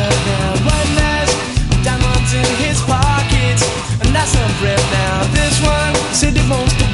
love now. One has diamonds in his pockets, and that's some breath now. This one said he wants to